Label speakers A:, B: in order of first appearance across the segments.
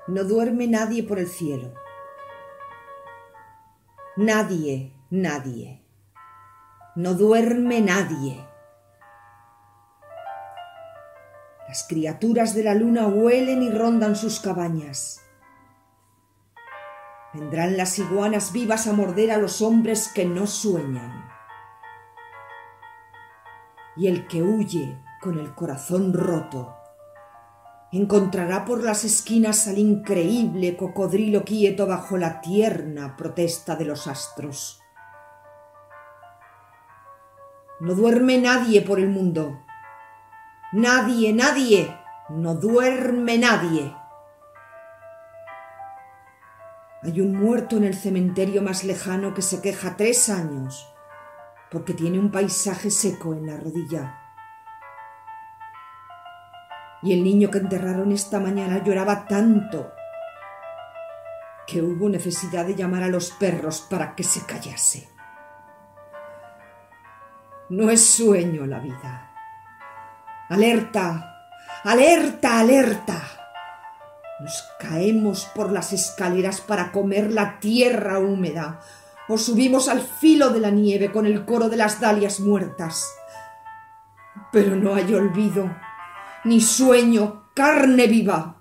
A: No duerme nadie por el cielo. Nadie, nadie. No duerme nadie. Las criaturas de la luna huelen y rondan sus cabañas. Vendrán las iguanas vivas a morder a los hombres que no sueñan. Y el que huye con el corazón roto encontrará por las esquinas al increíble cocodrilo quieto bajo la tierna protesta de los astros. No duerme nadie por el mundo. Nadie, nadie. No duerme nadie. Hay un muerto en el cementerio más lejano que se queja 3 años porque tiene un paisaje seco en la rodilla. Y el niño que enterraron esta mañana lloraba tanto que hubo necesidad de llamar a los perros para que se callase. No es sueño la vida. ¡Alerta! ¡Alerta! ¡Alerta! Nos caemos por las escaleras para comer la tierra húmeda o subimos al filo de la nieve con el coro de las dalias muertas. Pero no hay olvido, ni sueño, carne viva.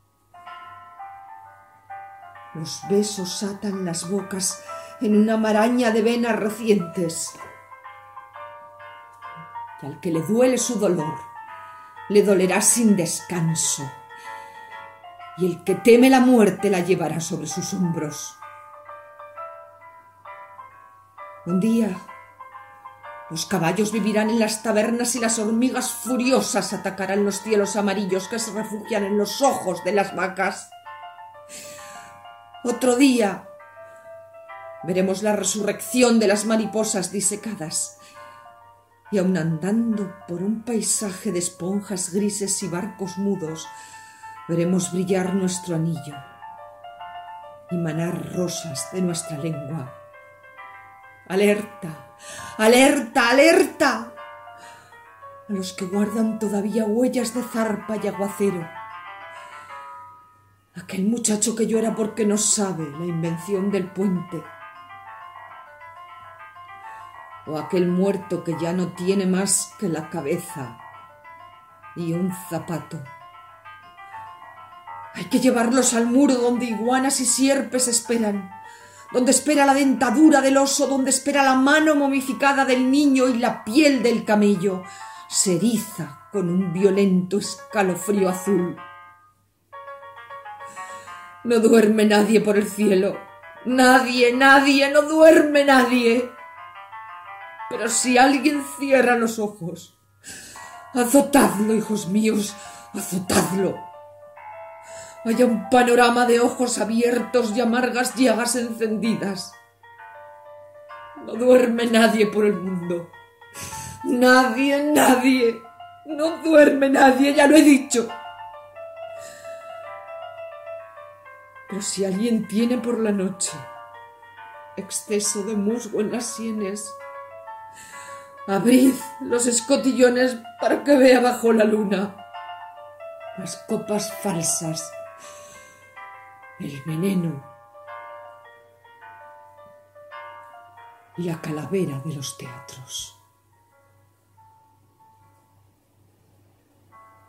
A: Los besos atan las bocas en una maraña de venas recientes. Y al que le duele su dolor, le dolerá sin descanso. Y el que teme la muerte la llevará sobre sus hombros. Un día, los caballos vivirán en las tabernas y las hormigas furiosas atacarán los cielos amarillos que se refugian en los ojos de las vacas. Otro día, veremos la resurrección de las mariposas disecadas. Y aun andando por un paisaje de esponjas grises y barcos mudos, veremos brillar nuestro anillo y manar rosas de nuestra lengua. ¡Alerta! ¡Alerta! ¡Alerta! A los que guardan todavía huellas de zarpa y aguacero. Aquel muchacho que llora porque no sabe la invención del puente. O aquel muerto que ya no tiene más que la cabeza y un zapato. Hay que llevarlos al muro donde iguanas y sierpes esperan, donde espera la dentadura del oso, donde espera la mano momificada del niño y la piel del camello se eriza con un violento escalofrío azul. No duerme nadie por el cielo. Nadie, nadie, no duerme nadie. Pero si alguien cierra los ojos, azotadlo, hijos míos, azotadlo. Vaya un panorama de ojos abiertos y amargas llagas encendidas. No duerme nadie por el mundo. Nadie, nadie. No duerme nadie, ya lo he dicho. Pero si alguien tiene por la noche exceso de musgo en las sienes, abrid los escotillones para que vea bajo la luna las copas falsas, el veneno y la calavera de los teatros.